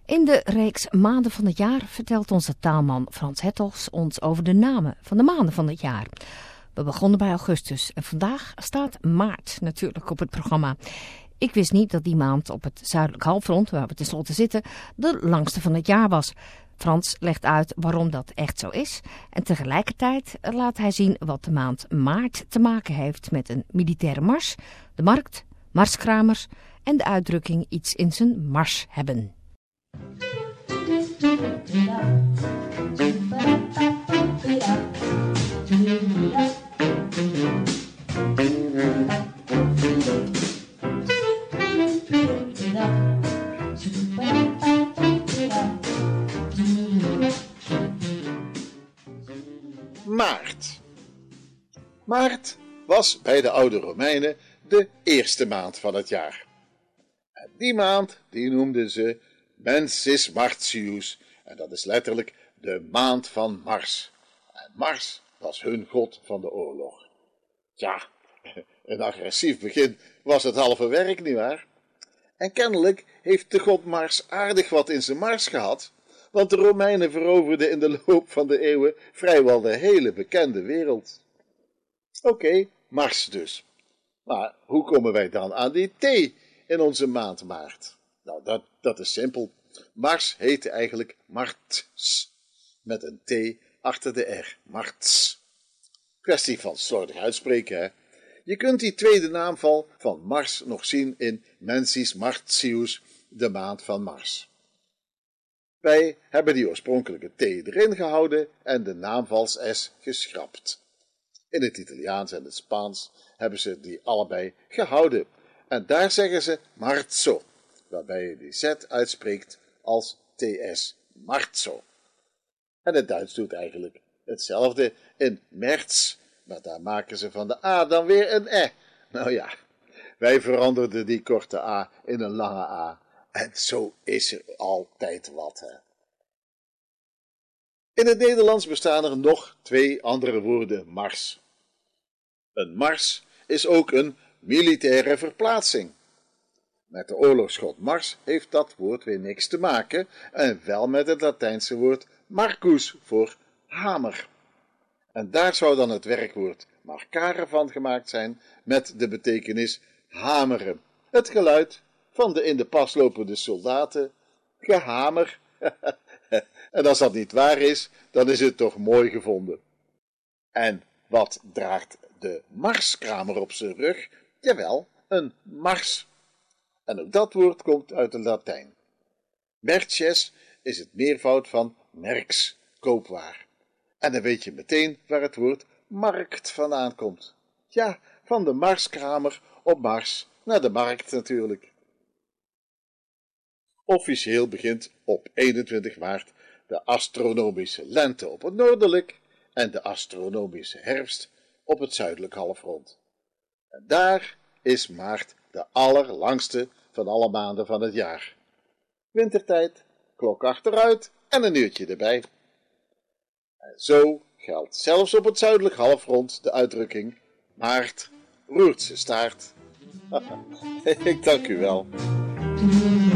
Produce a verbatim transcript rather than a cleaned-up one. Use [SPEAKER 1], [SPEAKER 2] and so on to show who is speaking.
[SPEAKER 1] In de reeks Maanden van het jaar vertelt onze taalman Frans Hertogs ons over de namen van de maanden van het jaar. We begonnen bij augustus en vandaag staat maart natuurlijk op het programma. Ik wist niet dat die maand op het zuidelijk halfrond, waar we tenslotte zitten, de langste van het jaar was. Frans legt uit waarom dat echt zo is en tegelijkertijd laat hij zien wat de maand maart te maken heeft met een militaire mars, de markt, marskramers en de uitdrukking iets in zijn mars hebben.
[SPEAKER 2] Maart. Maart was bij de oude Romeinen de eerste maand van het jaar. En die maand die noemden ze Mensis Martius, en dat is letterlijk de maand van Mars. En Mars was hun god van de oorlog. Ja, een agressief begin was het halve werk, nietwaar? En kennelijk heeft de god Mars aardig wat in zijn mars gehad, want de Romeinen veroverden in de loop van de eeuwen vrijwel de hele bekende wereld. Oké, okay, Mars dus. Maar hoe komen wij dan aan die T in onze maand maart? Nou, dat, dat is simpel. Mars heette eigenlijk Marts, met een T achter de R, Marts. Kwestie van slordig uitspreken, hè. Je kunt die tweede naamval van Mars nog zien in Mensis Martius, de maand van Mars. Wij hebben die oorspronkelijke T erin gehouden en de naamvals S geschrapt. In het Italiaans en het Spaans hebben ze die allebei gehouden. En daar zeggen ze marzo, waarbij je die Z uitspreekt als T S, marzo. En het Duits doet eigenlijk hetzelfde in März, maar daar maken ze van de A dan weer een E. Nou ja, wij veranderden die korte A in een lange A. En zo is er altijd wat, hè. In het Nederlands bestaan er nog twee andere woorden mars. Een mars is ook een militaire verplaatsing. Met de oorlogsgod Mars heeft dat woord weer niks te maken en wel met het Latijnse woord marcus voor hamer. En daar zou dan het werkwoord marcare van gemaakt zijn met de betekenis hameren. Het geluid van de in de pas lopende soldaten, gehamer. En als dat niet waar is, dan is het toch mooi gevonden. En wat draagt de marskramer op zijn rug? Jawel, een mars. En ook dat woord komt uit het Latijn. Merces is het meervoud van merks, koopwaar. En dan weet je meteen waar het woord markt vandaan komt. Ja, van de marskramer op Mars naar de markt natuurlijk. Officieel begint op eenentwintig maart de astronomische lente op het noordelijk en de astronomische herfst op het zuidelijk halfrond. En daar is maart de allerlangste van alle maanden van het jaar. Wintertijd, klok achteruit en een uurtje erbij. En zo geldt zelfs op het zuidelijk halfrond de uitdrukking maart roert zijn staart. Ik dank u wel.